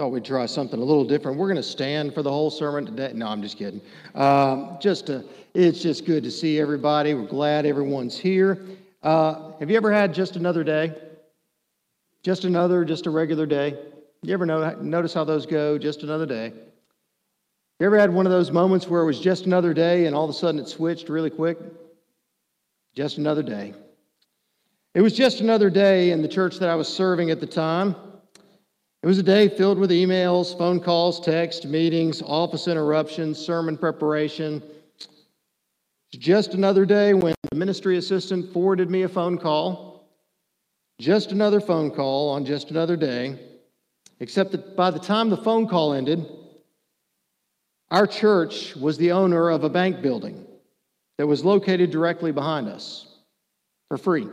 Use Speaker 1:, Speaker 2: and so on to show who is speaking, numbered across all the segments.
Speaker 1: Thought we'd try something a little different. We're going to stand for the whole sermon today. No, I'm just kidding. It's just good to see everybody. We're glad everyone's here. Have you ever had just another day? Just a regular day? You ever notice how those go? Just another day. You ever had one of those moments where it was just another day and all of a sudden it switched really quick? Just another day. It was just another day in the church that I was serving at the time. It was a day filled with emails, phone calls, text, meetings, office interruptions, sermon preparation. Just another day when the ministry assistant forwarded me a phone call. Just another phone call on just another day. Except that by the time the phone call ended, our church was the owner of a bank building that was located directly behind us for free.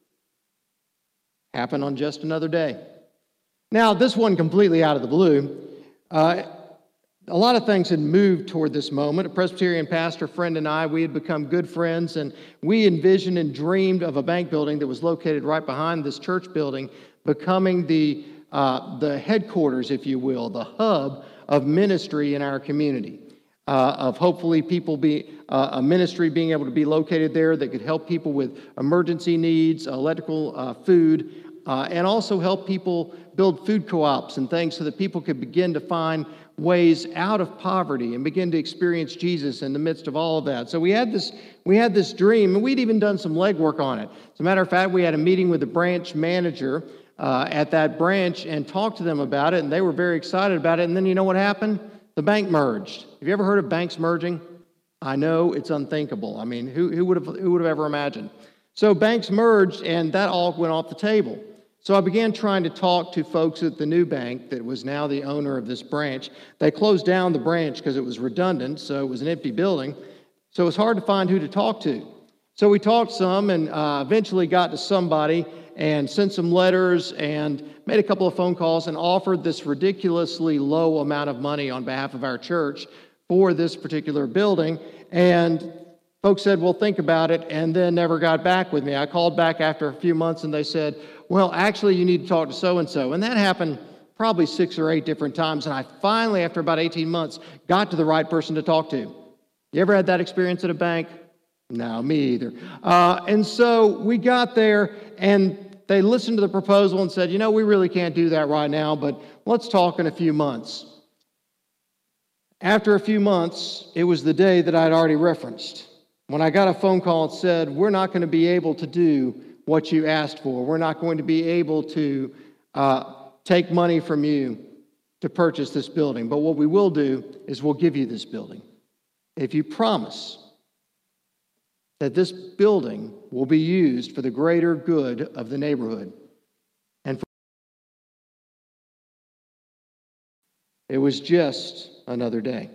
Speaker 1: Happened on just another day. Now, this wasn't completely out of the blue. A lot of things had moved toward this moment. A Presbyterian pastor friend and I, we had become good friends, and we envisioned and dreamed of a bank building that was located right behind this church building, becoming the headquarters, if you will, the hub of ministry in our community. Of hopefully a ministry being able to be located there that could help people with emergency needs, electrical, food, and also help people build food co-ops and things so that people could begin to find ways out of poverty and begin to experience Jesus in the midst of all of that. So we had this dream, and we'd even done some legwork on it. As a matter of fact, we had a meeting with the branch manager at that branch and talked to them about it, and they were very excited about it. And then you know what happened? The bank merged. Have you ever heard of banks merging? I know it's unthinkable. I mean, who would have ever imagined? So banks merged, and that all went off the table. So I began trying to talk to folks at the new bank that was now the owner of this branch. They closed down the branch because it was redundant, so it was an empty building. So it was hard to find who to talk to. So we talked some and eventually got to somebody and sent some letters and made a couple of phone calls and offered this ridiculously low amount of money on behalf of our church for this particular building. And folks said, well, think about it, and then never got back with me. I called back after a few months and they said, well, actually, you need to talk to so-and-so. And that happened probably 6 or 8 different times. And I finally, after about 18 months, got to the right person to talk to. You ever had that experience at a bank? No, me either. And so we got there, and they listened to the proposal and said, we really can't do that right now, but let's talk in a few months. After a few months, it was the day that I'd already referenced, when I got a phone call that said, we're not going to be able to do what you asked for. We're not going to be able to take money from you to purchase this building. But what we will do is we'll give you this building if you promise that this building will be used for the greater good of the neighborhood. And it was just another day.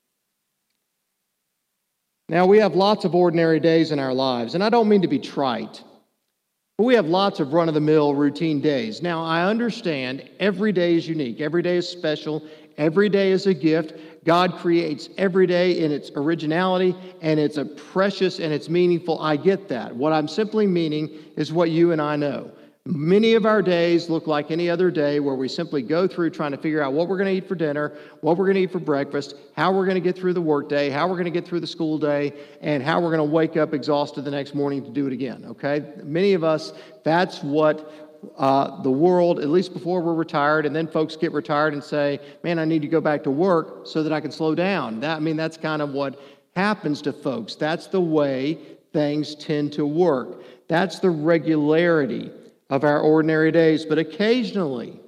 Speaker 1: Now, we have lots of ordinary days in our lives, and I don't mean to be trite, but we have lots of run-of-the-mill routine days. Now, I understand every day is unique. Every day is special. Every day is a gift. God creates every day in its originality, and it's a precious and it's meaningful. I get that. What I'm simply meaning is what you and I know. Many of our days look like any other day where we simply go through trying to figure out what we're going to eat for dinner, what we're going to eat for breakfast, how we're going to get through the workday, how we're going to get through the school day, and how we're going to wake up exhausted the next morning to do it again, okay? Many of us, that's what the world, at least before we're retired, and then folks get retired and say, man, I need to go back to work so that I can slow down. That's kind of what happens to folks. That's the way things tend to work. That's the regularity of our ordinary days. But occasionally,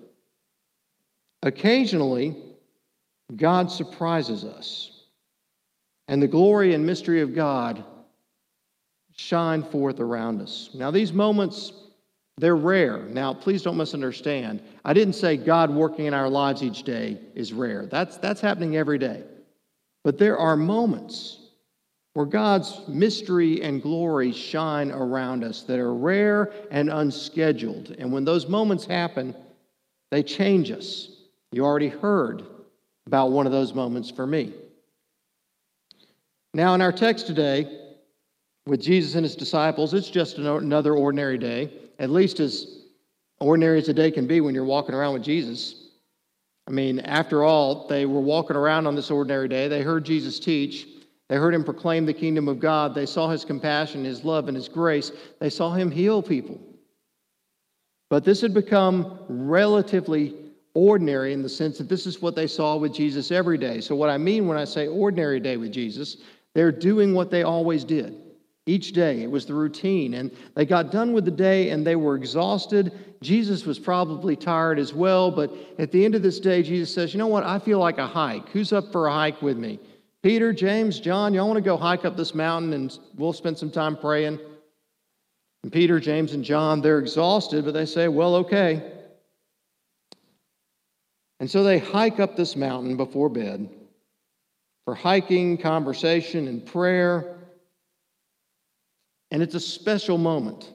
Speaker 1: God surprises us. And the glory and mystery of God shine forth around us. Now, these moments, they're rare. Now, please don't misunderstand. I didn't say God working in our lives each day is rare. That's happening every day. But there are moments where God's mystery and glory shine around us that are rare and unscheduled. And when those moments happen, they change us. You already heard about one of those moments for me. Now, in our text today, with Jesus and his disciples, it's just another ordinary day, at least as ordinary as a day can be when you're walking around with Jesus. I mean, after all, they were walking around on this ordinary day. They heard Jesus teach. They heard him proclaim the kingdom of God. They saw his compassion, his love, and his grace. They saw him heal people. But this had become relatively ordinary in the sense that this is what they saw with Jesus every day. So what I mean when I say ordinary day with Jesus, they're doing what they always did. Each day, it was the routine. And they got done with the day and they were exhausted. Jesus was probably tired as well. But at the end of this day, Jesus says, you know what? I feel like a hike. Who's up for a hike with me? Peter, James, John, y'all want to go hike up this mountain and we'll spend some time praying? And Peter, James, and John, they're exhausted, but they say, well, okay. And so they hike up this mountain before bed for hiking, conversation, and prayer. And it's a special moment.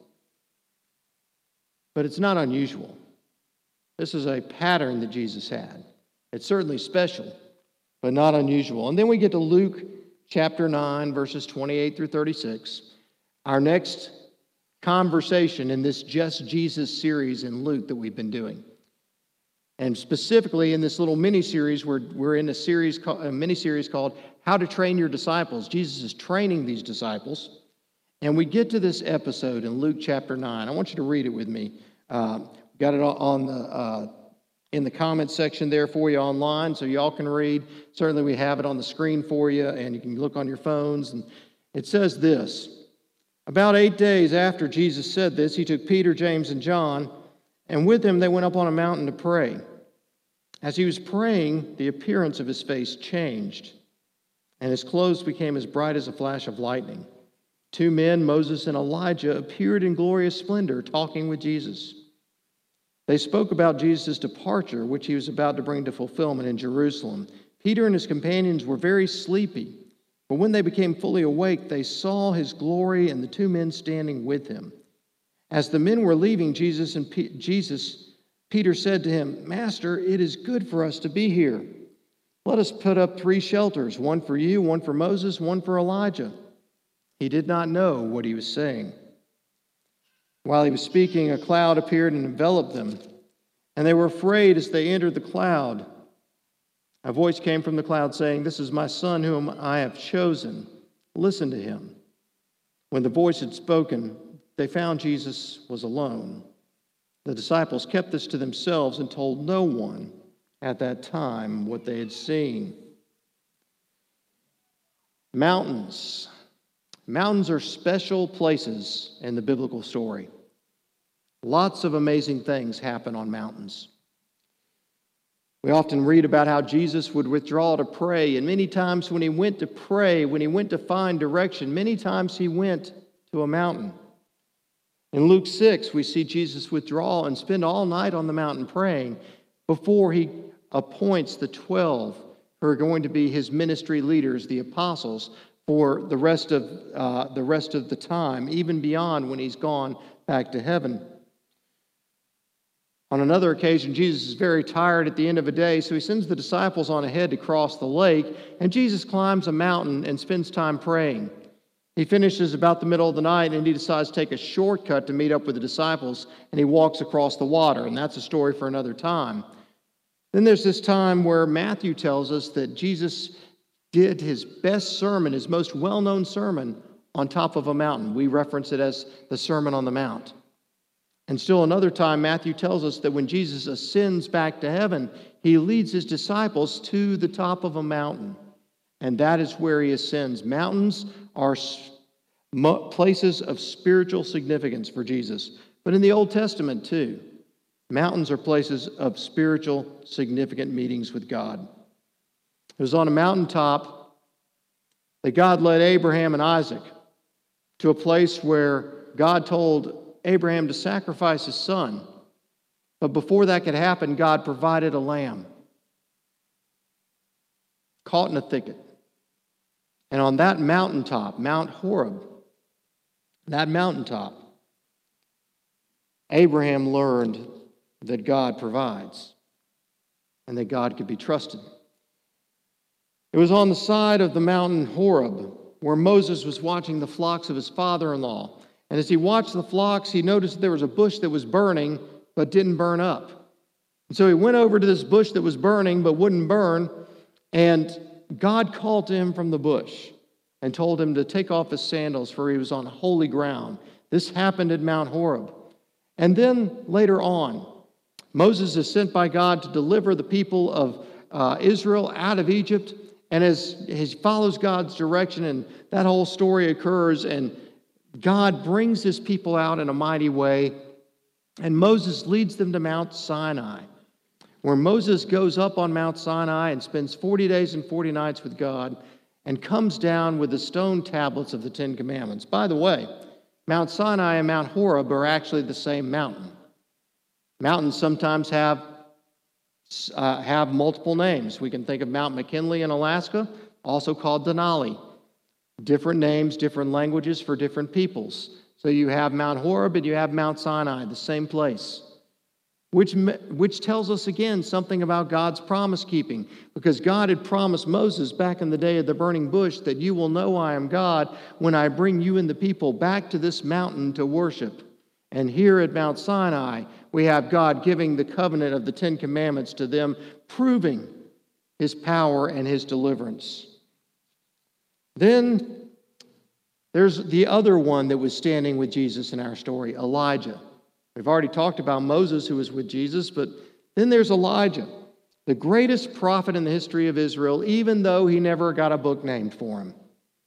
Speaker 1: But it's not unusual. This is a pattern that Jesus had. It's certainly special, but not unusual. And then we get to Luke chapter 9, verses 28 through 36. Our next conversation in this Just Jesus series in Luke that we've been doing. And specifically in this little mini-series, we're in a mini-series called How to Train Your Disciples. Jesus is training these disciples. And we get to this episode in Luke chapter 9. I want you to read it with me. Got it on in the comments section there for you online, so y'all can read. Certainly we have it on the screen for you, and you can look on your phones. And it says this: about 8 days after Jesus said this, he took Peter, James, and John, and with him they went up on a mountain to pray. As he was praying, the appearance of his face changed, and his clothes became as bright as a flash of lightning. 2 men, Moses and Elijah, appeared in glorious splendor, talking with Jesus. They spoke about Jesus' departure, which he was about to bring to fulfillment in Jerusalem. Peter and his companions were very sleepy, but when they became fully awake, they saw his glory and the 2 men standing with him. As the men were leaving Peter said to him, Master, it is good for us to be here. Let us put up 3 shelters, one for you, one for Moses, one for Elijah. He did not know what he was saying. While he was speaking, a cloud appeared and enveloped them, and they were afraid as they entered the cloud. A voice came from the cloud saying, This is my son whom I have chosen. Listen to him. When the voice had spoken, they found Jesus was alone. The disciples kept this to themselves and told no one at that time what they had seen. Mountains. Mountains are special places in the biblical story. Lots of amazing things happen on mountains. We often read about how Jesus would withdraw to pray, and many times when he went to pray, when he went to find direction, many times he went to a mountain. In Luke 6, we see Jesus withdraw and spend all night on the mountain praying before he appoints the 12 who are going to be his ministry leaders, the apostles, for the rest of the time, even beyond when he's gone back to heaven. On another occasion, Jesus is very tired at the end of a day, so he sends the disciples on ahead to cross the lake, and Jesus climbs a mountain and spends time praying. He finishes about the middle of the night, and he decides to take a shortcut to meet up with the disciples, and he walks across the water, and that's a story for another time. Then there's this time where Matthew tells us that Jesus did his best sermon, his most well-known sermon, on top of a mountain. We reference it as the Sermon on the Mount. And still another time, Matthew tells us that when Jesus ascends back to heaven, he leads his disciples to the top of a mountain. And that is where he ascends. Mountains are places of spiritual significance for Jesus. But in the Old Testament, too, mountains are places of spiritual significant meetings with God. It was on a mountaintop that God led Abraham and Isaac to a place where God told Abraham to sacrifice his son. But before that could happen, God provided a lamb caught in a thicket. And on that mountaintop, Mount Horeb, that mountaintop, Abraham learned that God provides and that God could be trusted. It was on the side of the mountain Horeb where Moses was watching the flocks of his father-in-law. And as he watched the flocks, he noticed there was a bush that was burning but didn't burn up. And so he went over to this bush that was burning but wouldn't burn, and God called to him from the bush and told him to take off his sandals, for he was on holy ground. This happened at Mount Horeb. And then later on, Moses is sent by God to deliver the people of Israel out of Egypt. And as he follows God's direction, and that whole story occurs, and God brings his people out in a mighty way, and Moses leads them to Mount Sinai, where Moses goes up on Mount Sinai and spends 40 days and 40 nights with God and comes down with the stone tablets of the Ten Commandments. By the way, Mount Sinai and Mount Horeb are actually the same mountain. Mountains sometimes have multiple names. We can think of Mount McKinley in Alaska, also called Denali. Different names, different languages for different peoples. So you have Mount Horeb and you have Mount Sinai, the same place. Which tells us again something about God's promise keeping, because God had promised Moses back in the day of the burning bush that you will know I am God when I bring you and the people back to this mountain to worship. And here at Mount Sinai, we have God giving the covenant of the Ten Commandments to them, proving his power and his deliverance. Then there's the other one that was standing with Jesus in our story, Elijah. We've already talked about Moses, who was with Jesus, but then there's Elijah, the greatest prophet in the history of Israel, even though he never got a book named for him.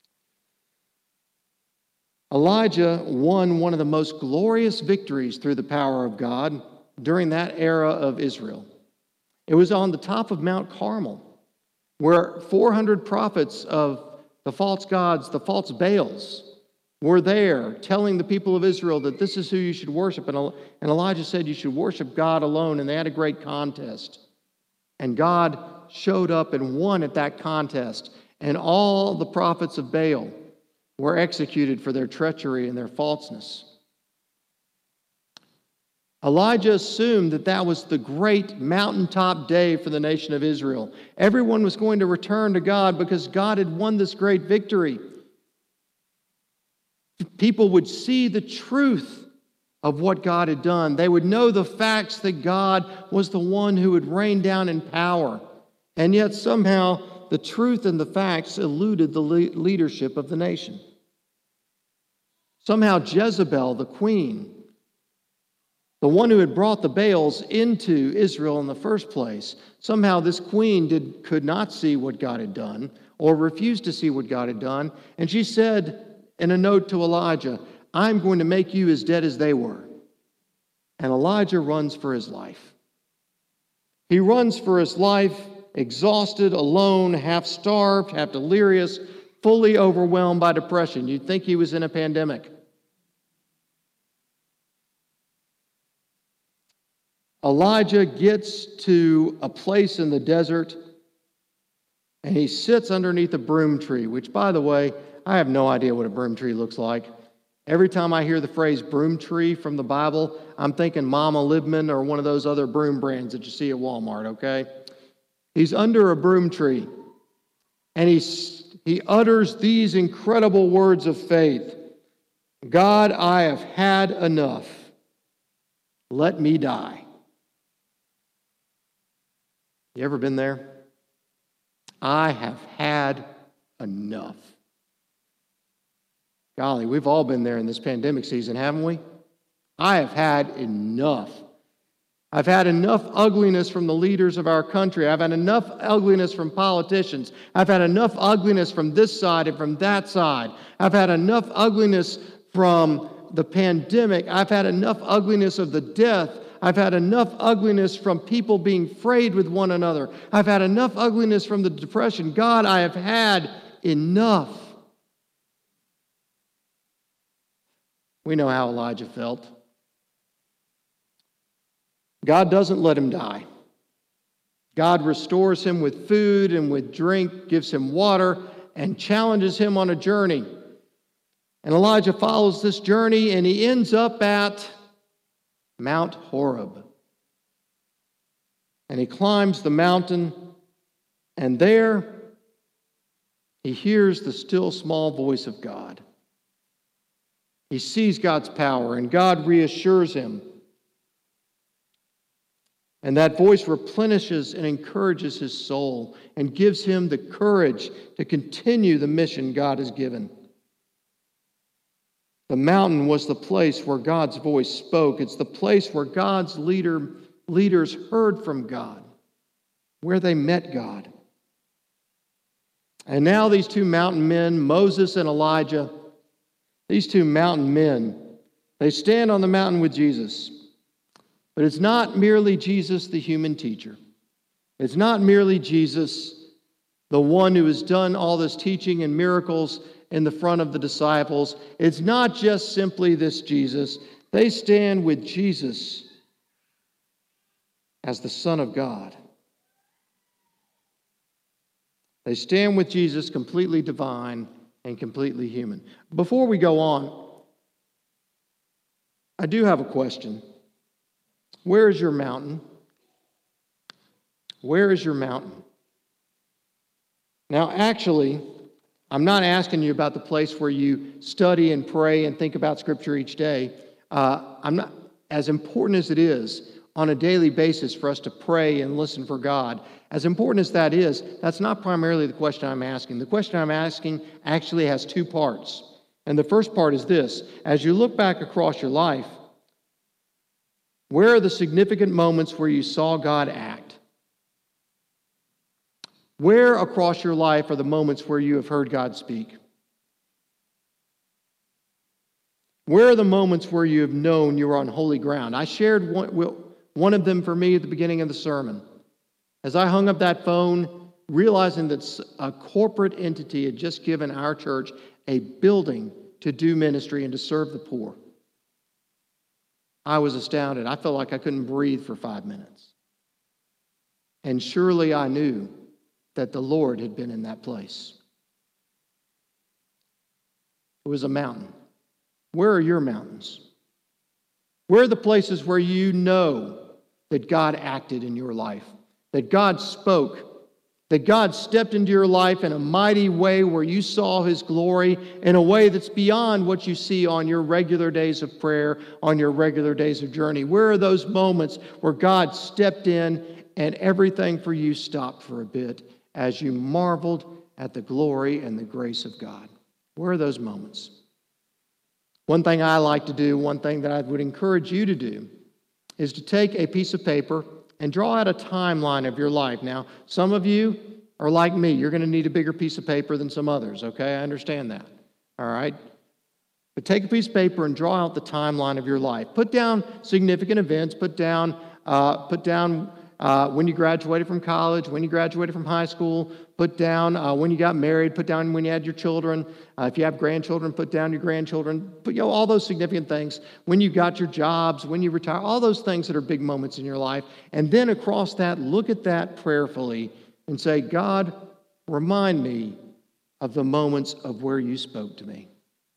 Speaker 1: Elijah won one of the most glorious victories through the power of God during that era of Israel. It was on the top of Mount Carmel, where 400 prophets of the false gods, the false Baals, were there telling the people of Israel that this is who you should worship. And Elijah said you should worship God alone, and they had a great contest. And God showed up and won at that contest, and all the prophets of Baal were executed for their treachery and their falseness. Elijah assumed that that was the great mountaintop day for the nation of Israel. Everyone was going to return to God because God had won this great victory. People would see the truth of what God had done. They would know the facts that God was the one who would rain down in power. And yet somehow the truth and the facts eluded the leadership of the nation. Somehow Jezebel, the queen, the one who had brought the Baals into Israel in the first place, somehow this queen could not see what God had done or refused to see what God had done. And she said in a note to Elijah, I'm going to make you as dead as they were. And Elijah runs for his life. He runs for his life, exhausted, alone, half-starved, half delirious, fully overwhelmed by depression. You'd think he was in a pandemic. Elijah gets to a place in the desert, and he sits underneath a broom tree, which, by the way, I have no idea what a broom tree looks like. Every time I hear the phrase broom tree from the Bible, I'm thinking Mama Libman or one of those other broom brands that you see at Walmart, okay? He's under a broom tree, and he utters these incredible words of faith. God, I have had enough. Let me die. You ever been there? I have had enough. Golly, we've all been there in this pandemic season, haven't we? I have had enough. I've had enough ugliness from the leaders of our country. I've had enough ugliness from politicians. I've had enough ugliness from this side and from that side. I've had enough ugliness from the pandemic. I've had enough ugliness of the death. I've had enough ugliness from people being frayed with one another. I've had enough ugliness from the depression. God, I have had enough. We know how Elijah felt. God doesn't let him die. God restores him with food and with drink, gives him water, and challenges him on a journey. And Elijah follows this journey, and he ends up at Mount Horeb. And he climbs the mountain, and there he hears the still small voice of God. He sees God's power, and God reassures him. And that voice replenishes and encourages his soul and gives him the courage to continue the mission God has given. The mountain was the place where God's voice spoke. It's the place where God's leaders heard from God, where they met God. And now these two mountain men, Moses and Elijah, these two mountain men, they stand on the mountain with Jesus. But it's not merely Jesus, the human teacher. It's not merely Jesus, the one who has done all this teaching and miracles in the front of the disciples. It's not just simply this Jesus. They stand with Jesus as the Son of God. They stand with Jesus completely divine and completely human. Before we go on, I do have a question. Where is your mountain? Where is your mountain? Now, actually, I'm not asking you about the place where you study and pray and think about Scripture each day. I'm not, as important as it is on a daily basis for us to pray and listen for God, as important as that is, that's not primarily the question I'm asking. The question I'm asking actually has two parts. And the first part is this: as you look back across your life, where are the significant moments where you saw God act? Where across your life are the moments where you have heard God speak? Where are the moments where you have known you are on holy ground? I shared one of them for me at the beginning of the sermon. As I hung up that phone, realizing that a corporate entity had just given our church a building to do ministry and to serve the poor, I was astounded. I felt like I couldn't breathe for 5 minutes. And surely I knew that the Lord had been in that place. It was a mountain. Where are your mountains? Where are the places where you know that God acted in your life, that God spoke, that God stepped into your life in a mighty way where you saw His glory in a way that's beyond what you see on your regular days of prayer, on your regular days of journey? Where are those moments where God stepped in and everything for you stopped for a bit as you marveled at the glory and the grace of God? Where are those moments? One thing I like to do, one thing that I would encourage you to do, is to take a piece of paper and draw out a timeline of your life. Now, some of you are like me. You're going to need a bigger piece of paper than some others, okay? I understand that, all right? But take a piece of paper and draw out the timeline of your life. Put down significant events. Put down when you graduated from college, when you graduated from high school. Put down when you got married. Put down when you had your children. If you have grandchildren, put down your grandchildren. Put, all those significant things. When you got your jobs, when you retire, all those things that are big moments in your life. And then across that, look at that prayerfully and say, God, remind me of the moments of where you spoke to me,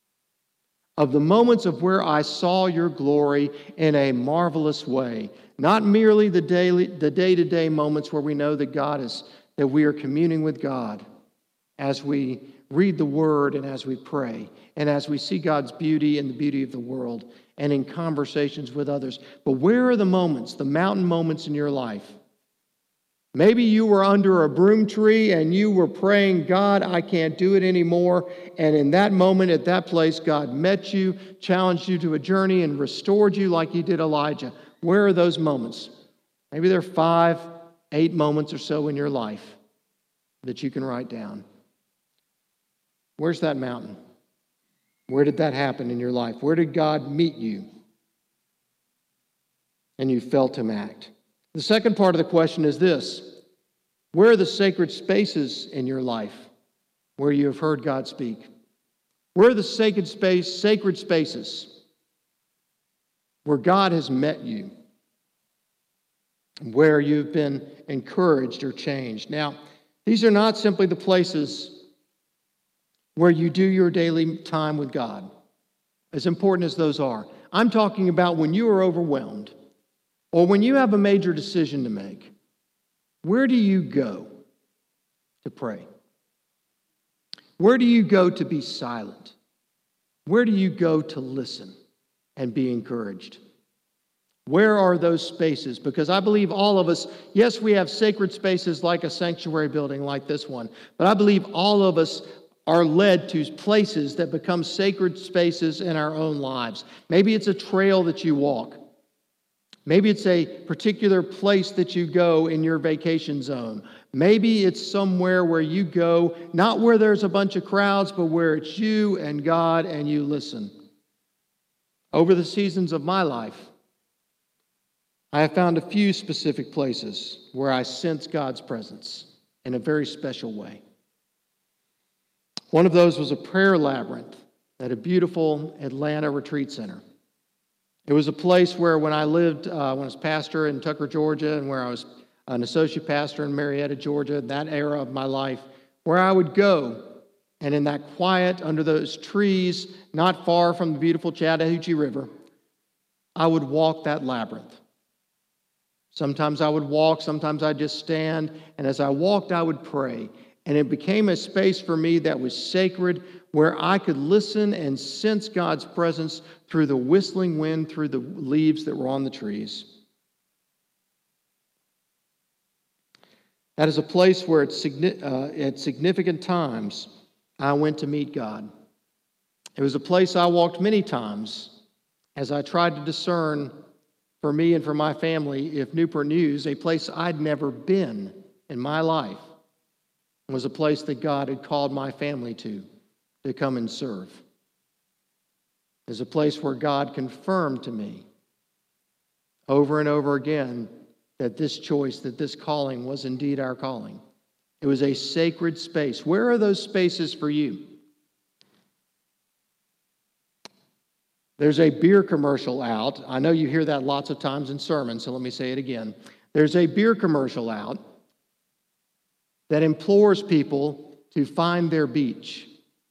Speaker 1: of the moments of where I saw your glory in a marvelous way. Not merely the day-to-day moments where we know that we are communing with God as we read the Word and as we pray and as we see God's beauty and the beauty of the world and in conversations with others. But where are the moments, the mountain moments in your life? Maybe you were under a broom tree and you were praying, God, I can't do it anymore. And in that moment, at that place, God met you, challenged you to a journey, and restored you like He did Elijah. Where are those moments? Maybe there are 5, 8 moments or so in your life that you can write down. Where's that mountain? Where did that happen in your life? Where did God meet you? And you felt Him act. The second part of the question is this: where are the sacred spaces in your life where you have heard God speak? Where are the sacred spaces where God has met you, where you've been encouraged or changed? Now, these are not simply the places where you do your daily time with God, as important as those are. I'm talking about when you are overwhelmed or when you have a major decision to make. Where do you go to pray? Where do you go to be silent? Where do you go to listen and be encouraged? Where are those spaces? Because I believe all of us, yes, we have sacred spaces like a sanctuary building like this one, but I believe all of us are led to places that become sacred spaces in our own lives. Maybe it's a trail that you walk. Maybe it's a particular place that you go in your vacation zone. Maybe it's somewhere where you go, not where there's a bunch of crowds, but where it's you and God and you listen. Over the seasons of my life, I have found a few specific places where I sense God's presence in a very special way. One of those was a prayer labyrinth at a beautiful Atlanta retreat center. It was a place where when I lived, when I was pastor in Tucker, Georgia, and where I was an associate pastor in Marietta, Georgia, that era of my life, where I would go, and in that quiet, under those trees, not far from the beautiful Chattahoochee River, I would walk that labyrinth. Sometimes I would walk, sometimes I'd just stand, and as I walked, I would pray. And it became a space for me that was sacred, where I could listen and sense God's presence through the whistling wind, through the leaves that were on the trees. That is a place where at significant times I went to meet God. It was a place I walked many times as I tried to discern for me and for my family if Newport News, a place I'd never been in my life, was a place that God had called my family to come and serve. It was a place where God confirmed to me over and over again that this choice, that this calling was indeed our calling. It was a sacred space. Where are those spaces for you? There's a beer commercial out. I know you hear that lots of times in sermons, so let me say it again. There's a beer commercial out that implores people to find their beach.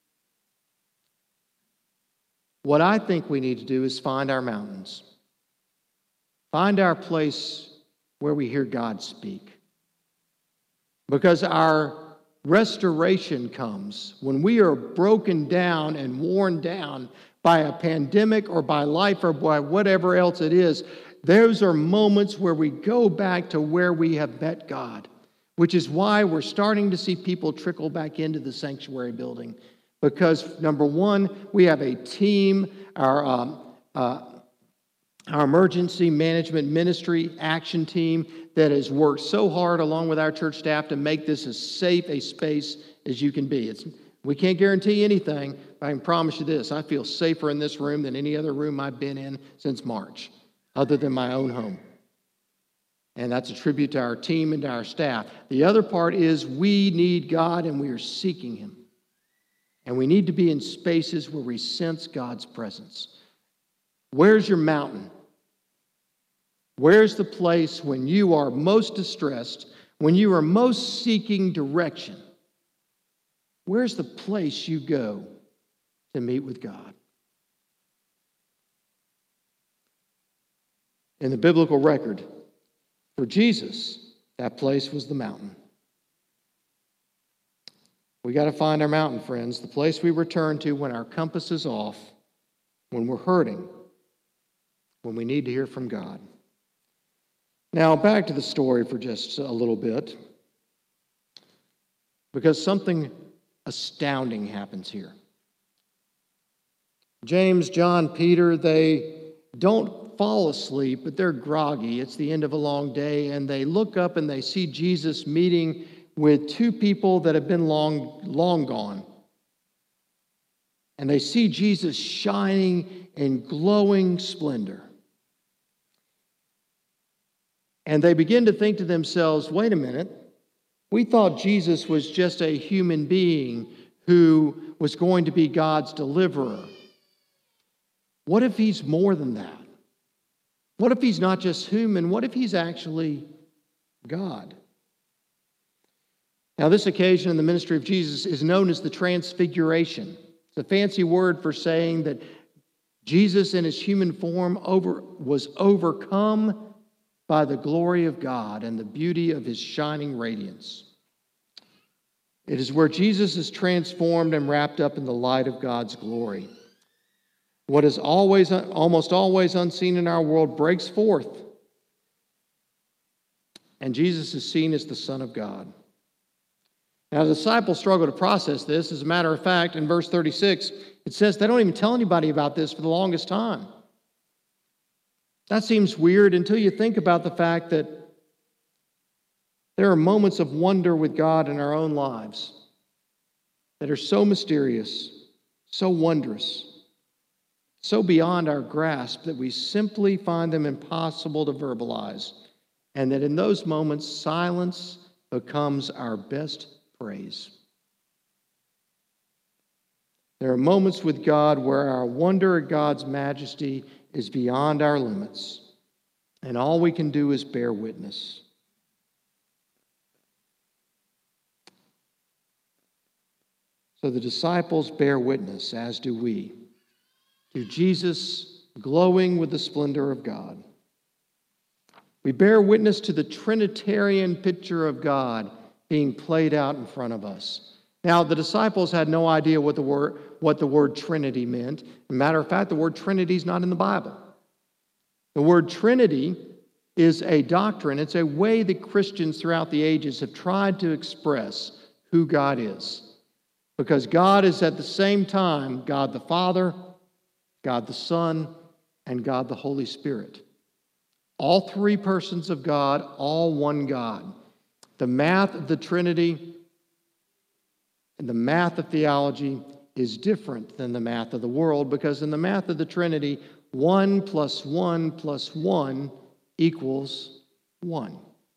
Speaker 1: What I think we need to do is find our mountains. Find our place where we hear God speak. Because our restoration comes when we are broken down and worn down by a pandemic or by life or by whatever else it is. Those are moments where we go back to where we have met God, which is why we're starting to see people trickle back into the sanctuary building. Because, number one, we have a team, our emergency management ministry action team that has worked so hard along with our church staff to make this as safe a space as you can be. We can't guarantee anything, but I can promise you this. I feel safer in this room than any other room I've been in since March, other than my own home. And that's a tribute to our team and to our staff. The other part is we need God and we are seeking Him. And we need to be in spaces where we sense God's presence. Where's your mountain? Where's the place when you are most distressed, when you are most seeking direction? Where's the place you go to meet with God? In the biblical record, for Jesus, that place was the mountain. We got to find our mountain, friends, the place we return to when our compass is off, when we're hurting, when we need to hear from God. Now, back to the story for just a little bit, because something astounding happens here. James, John, Peter, they don't fall asleep, but they're groggy. It's the end of a long day, and they look up and they see Jesus meeting with two people that have been long gone. And they see Jesus shining in glowing splendor. And they begin to think to themselves, wait a minute, we thought Jesus was just a human being who was going to be God's deliverer. What if he's more than that? What if he's not just human? What if he's actually God? Now, this occasion in the ministry of Jesus is known as the Transfiguration. It's a fancy word for saying that Jesus in his human form was overcome by the glory of God and the beauty of his shining radiance. It is where Jesus is transformed and wrapped up in the light of God's glory. What is almost always unseen in our world breaks forth, and Jesus is seen as the Son of God. Now, the disciples struggle to process this. As a matter of fact, in verse 36, it says they don't even tell anybody about this for the longest time. That seems weird until you think about the fact that there are moments of wonder with God in our own lives that are so mysterious, so wondrous, so beyond our grasp that we simply find them impossible to verbalize, and that in those moments, silence becomes our best praise. There are moments with God where our wonder at God's majesty is beyond our limits, and all we can do is bear witness. So the disciples bear witness, as do we, to Jesus glowing with the splendor of God. We bear witness to the Trinitarian picture of God being played out in front of us. Now, the disciples had no idea what the word Trinity meant. As a matter of fact, the word Trinity is not in the Bible. The word Trinity is a doctrine. It's a way that Christians throughout the ages have tried to express who God is. Because God is at the same time God the Father, God the Son, and God the Holy Spirit. All three persons of God, all one God. The math of the Trinity and the math of theology is different than the math of the world, because in the math of the Trinity, 1 + 1 + 1 equals 1.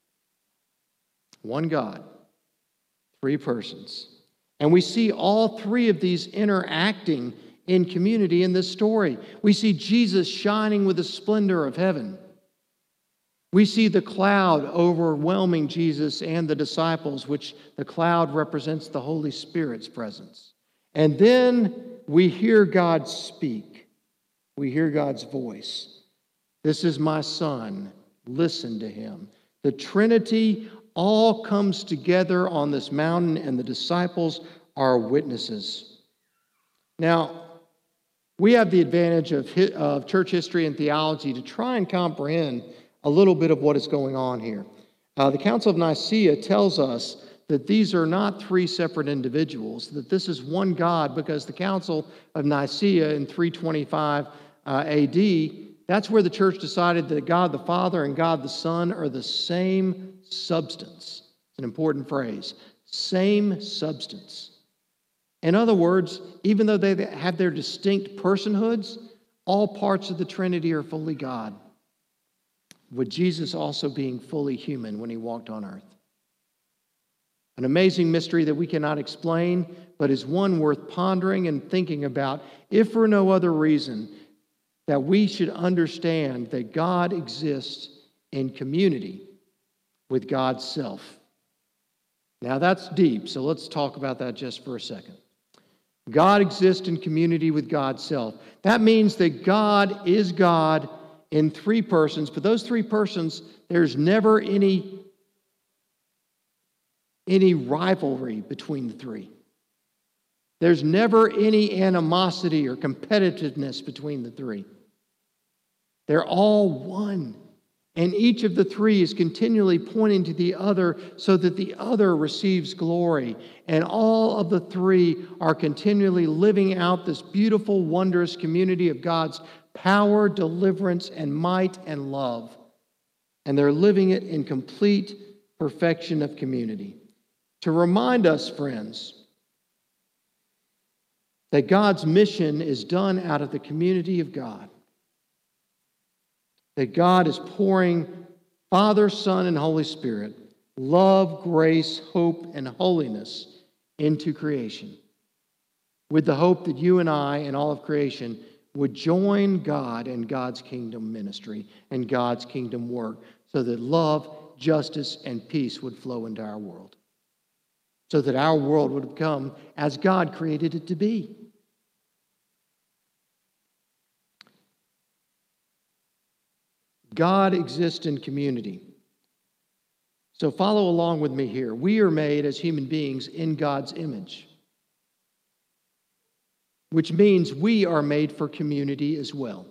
Speaker 1: One God, three persons. And we see all three of these interacting in community in this story. We see Jesus shining with the splendor of heaven. We see the cloud overwhelming Jesus and the disciples, which the cloud represents the Holy Spirit's presence. And then we hear God speak. We hear God's voice. This is my Son. Listen to him. The Trinity all comes together on this mountain, and the disciples are witnesses. Now, we have the advantage of church history and theology to try and comprehend a little bit of what is going on here. The Council of Nicaea tells us that these are not three separate individuals, that this is one God, because the Council of Nicaea in 325 AD, that's where the church decided that God the Father and God the Son are the same substance. It's an important phrase. Same substance. In other words, even though they have their distinct personhoods, all parts of the Trinity are fully God, with Jesus also being fully human when he walked on earth. An amazing mystery that we cannot explain, but is one worth pondering and thinking about, if for no other reason that we should understand that God exists in community with God's self. Now that's deep, so let's talk about that just for a second. God exists in community with God's self. That means that God is God in three persons, but those three persons, there's never any rivalry between the three. There's never any animosity or competitiveness between the three. They're all one. And each of the three is continually pointing to the other so that the other receives glory. And all of the three are continually living out this beautiful, wondrous community of God's power, deliverance, and might and love. And they're living it in complete perfection of community. To remind us, friends, that God's mission is done out of the community of God. That God is pouring Father, Son, and Holy Spirit, love, grace, hope, and holiness into creation, with the hope that you and I and all of creation would join God in God's kingdom ministry and God's kingdom work, so that love, justice, and peace would flow into our world, so that our world would become as God created it to be. God exists in community. So follow along with me here. We are made as human beings in God's image. which means we are made for community as well.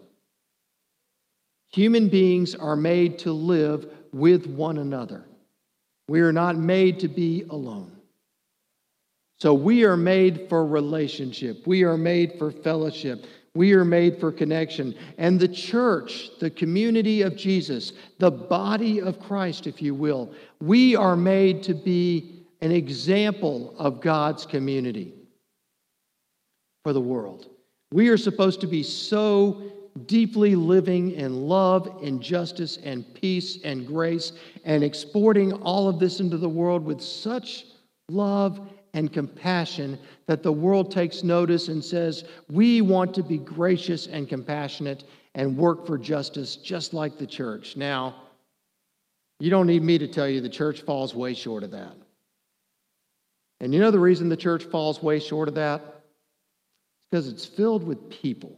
Speaker 1: Human beings are made to live with one another. We are not made to be alone. So we are made for relationship. We are made for fellowship. We are made for connection. And the church, the community of Jesus, the body of Christ, if you will, we are made to be an example of God's community for the world. We are supposed to be so deeply living in love and justice and peace and grace and exporting all of this into the world with such love and compassion that the world takes notice and says, we want to be gracious and compassionate and work for justice just like the church. Now, you don't need me to tell you the church falls way short of that. And you know the reason the church falls way short of that? It's because it's filled with people.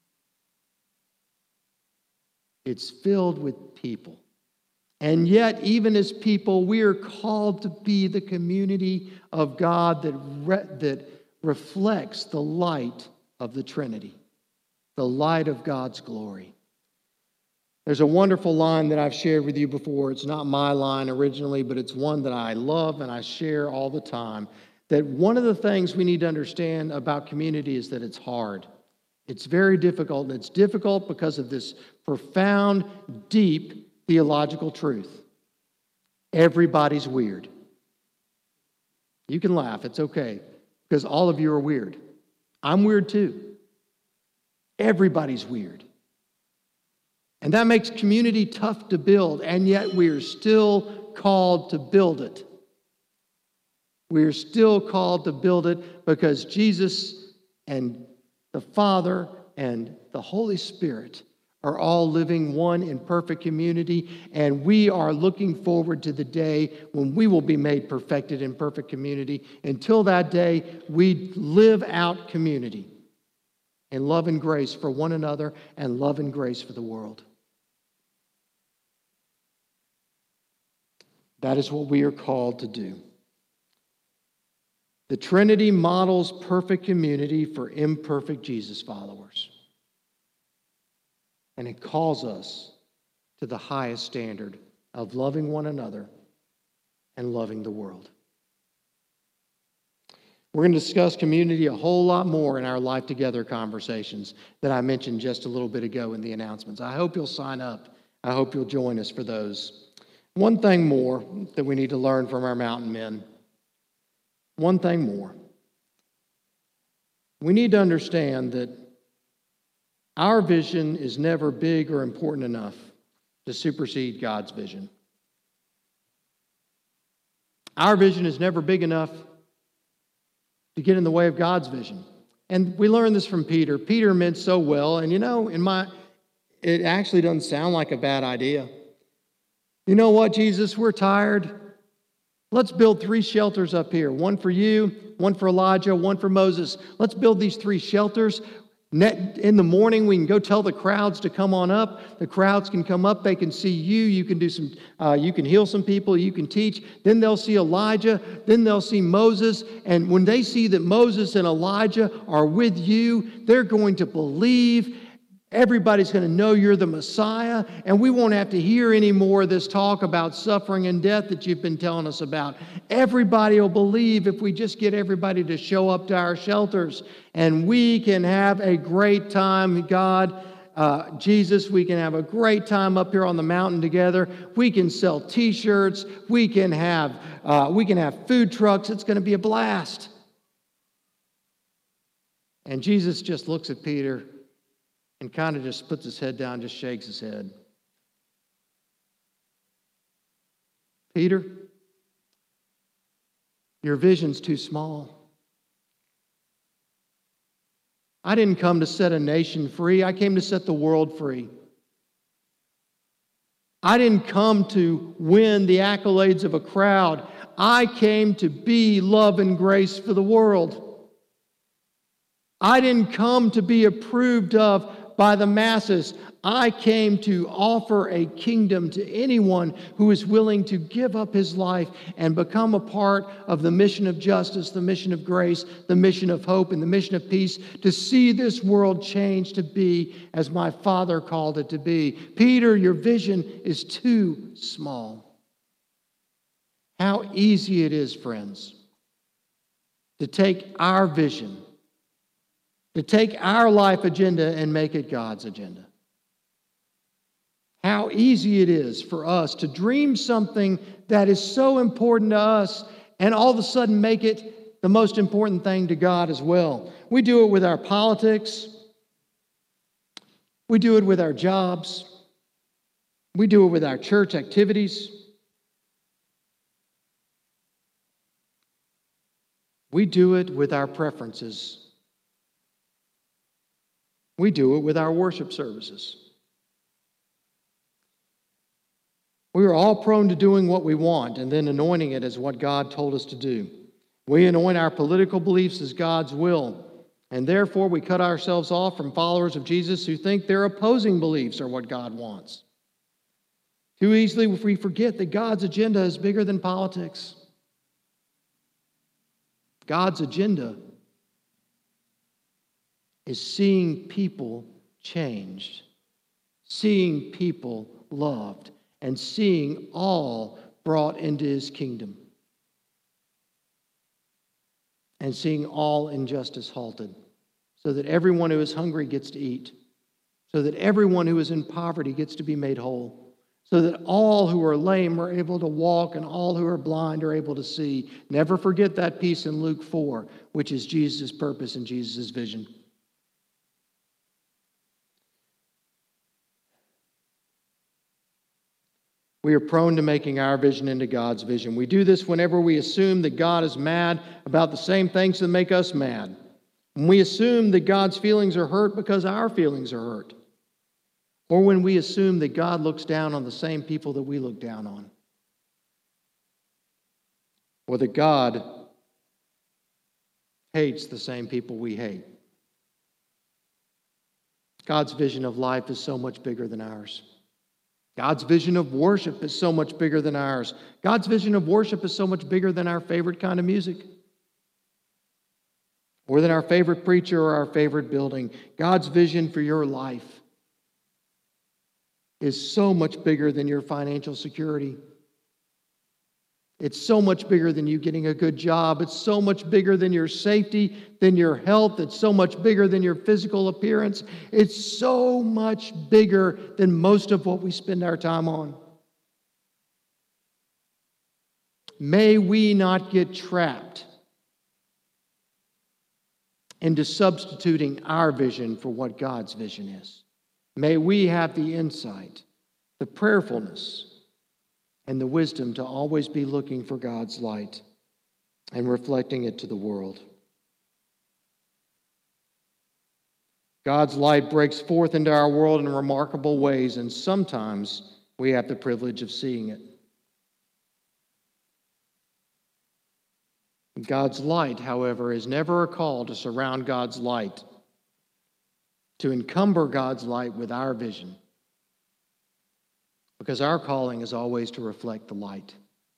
Speaker 1: It's filled with people. And yet, even as people, we are called to be the community of God that reflects the light of the Trinity, the light of God's glory. There's a wonderful line that I've shared with you before. It's not my line originally, but it's one that I love and I share all the time. That one of the things we need to understand about community is that it's hard. It's very difficult, and it's difficult because of this profound, deep theological truth. Everybody's weird. You can laugh, it's okay, because all of you are weird. I'm weird too. Everybody's weird. And that makes community tough to build, and yet we are still called to build it. We are still called to build it because Jesus and the Father and the Holy Spirit are all living one in perfect community, and we are looking forward to the day when we will be made perfected in perfect community. Until that day, we live out community in love and grace for one another and love and grace for the world. That is what we are called to do. The Trinity models perfect community for imperfect Jesus followers. And it calls us to the highest standard of loving one another and loving the world. We're going to discuss community a whole lot more in our Life Together conversations that I mentioned just a little bit ago in the announcements. I hope you'll sign up. I hope you'll join us for those. One thing more that we need to learn from our mountain men. One thing more. We need to understand that our vision is never big or important enough to supersede God's vision. Our vision is never big enough to get in the way of God's vision. And we learned this from Peter. Peter meant so well, and it actually doesn't sound like a bad idea. You know what, Jesus? We're tired. Let's build 3 shelters up here. One for you, one for Elijah, one for Moses. Let's build these 3 shelters. In the morning, we can go tell the crowds to come on up. The crowds can come up. They can see you. You can do some. You can heal some people. You can teach. Then they'll see Elijah. Then they'll see Moses. And when they see that Moses and Elijah are with you, they're going to believe. Everybody's going to know you're the Messiah, and we won't have to hear any more of this talk about suffering and death that you've been telling us about. Everybody will believe if we just get everybody to show up to our shelters, and we can have a great time, God. Jesus, we can have a great time up here on the mountain together. We can sell T-shirts. We can have food trucks. It's going to be a blast. And Jesus just looks at Peter and kind of just puts his head down, just shakes his head. Peter, your vision's too small. I didn't come to set a nation free. I came to set the world free. I didn't come to win the accolades of a crowd. I came to be love and grace for the world. I didn't come to be approved of by the masses. I came to offer a kingdom to anyone who is willing to give up his life and become a part of the mission of justice, the mission of grace, the mission of hope, and the mission of peace, to see this world change to be as my Father called it to be. Peter, your vision is too small. How easy it is, friends, to take our vision, to take our life agenda and make it God's agenda. How easy it is for us to dream something that is so important to us and all of a sudden make it the most important thing to God as well. We do it with our politics. We do it with our jobs. We do it with our church activities. We do it with our preferences. We do it with our worship services. We are all prone to doing what we want and then anointing it as what God told us to do. We anoint our political beliefs as God's will, and therefore we cut ourselves off from followers of Jesus who think their opposing beliefs are what God wants. Too easily we forget that God's agenda is bigger than politics. God's agenda is seeing people changed, seeing people loved, and seeing all brought into his kingdom, and seeing all injustice halted, so that everyone who is hungry gets to eat, so that everyone who is in poverty gets to be made whole, so that all who are lame are able to walk and all who are blind are able to see. Never forget that piece in Luke 4, which is Jesus' purpose and Jesus' vision. We are prone to making our vision into God's vision. We do this whenever we assume that God is mad about the same things that make us mad. When we assume that God's feelings are hurt because our feelings are hurt. Or when we assume that God looks down on the same people that we look down on. Or that God hates the same people we hate. God's vision of life is so much bigger than ours. God's vision of worship is so much bigger than ours. God's vision of worship is so much bigger than our favorite kind of music, or than our favorite preacher or our favorite building. God's vision for your life is so much bigger than your financial security. It's so much bigger than you getting a good job. It's so much bigger than your safety, than your health. It's so much bigger than your physical appearance. It's so much bigger than most of what we spend our time on. May we not get trapped into substituting our vision for what God's vision is. May we have the insight, the prayerfulness, and the wisdom to always be looking for God's light and reflecting it to the world. God's light breaks forth into our world in remarkable ways, and sometimes we have the privilege of seeing it. God's light, however, is never a call to surround God's light, to encumber God's light with our vision. Because our calling is always to reflect the light.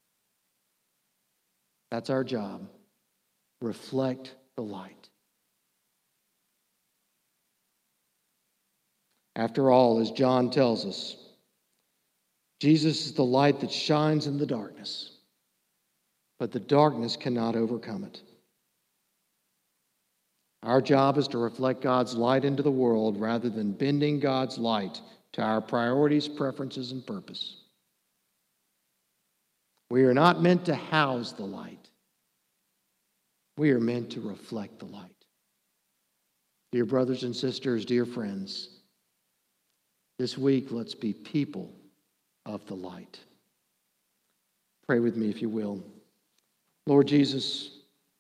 Speaker 1: That's our job. Reflect the light. After all, as John tells us, Jesus is the light that shines in the darkness, but the darkness cannot overcome it. Our job is to reflect God's light into the world rather than bending God's light to our priorities, preferences, and purpose. We are not meant to house the light. We are meant to reflect the light. Dear brothers and sisters, dear friends, this week let's be people of the light. Pray with me if you will. Lord Jesus,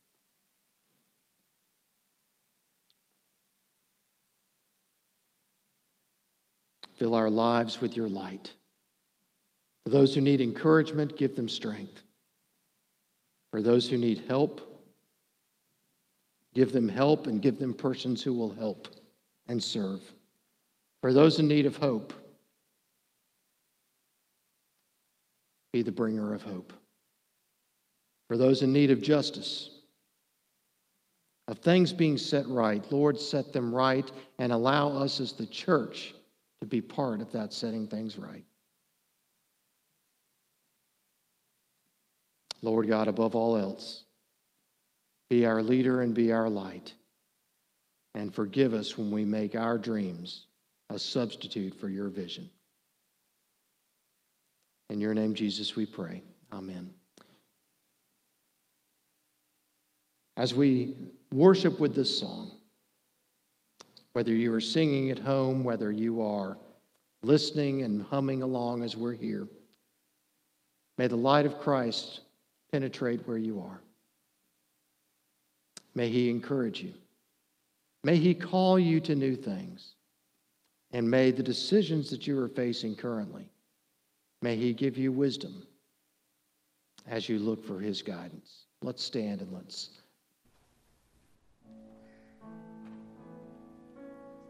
Speaker 1: fill our lives with your light. For those who need encouragement, give them strength. For those who need help, give them help and give them persons who will help and serve. For those in need of hope, be the bringer of hope. For those in need of justice, of things being set right, Lord, set them right and allow us as the church to be part of that setting things right. Lord God, above all else, be our leader and be our light. And forgive us when we make our dreams a substitute for your vision. In your name, Jesus, we pray. Amen. As we worship with this song, whether you are singing at home, whether you are listening and humming along as we're here, may the light of Christ penetrate where you are. May he encourage you. May he call you to new things. And may the decisions that you are facing currently, may he give you wisdom as you look for his guidance. Let's stand and let's